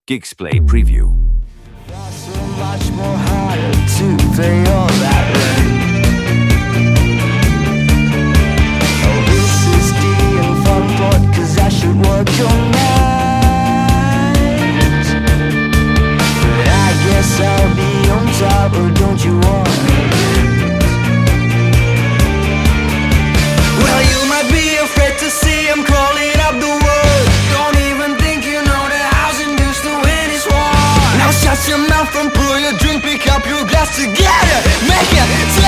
Gigsplay Preview. So much more harder to pay all that rent. Oh, this is the fun part, 'cause I should work all night. But I guess I'll be on top, or don't you want it? Well, you might be afraid to see I'm crawling up the wall. Don't even think you know the housing used to win this war. Now shut your mouth and pour your drink, pick up your glass together, make it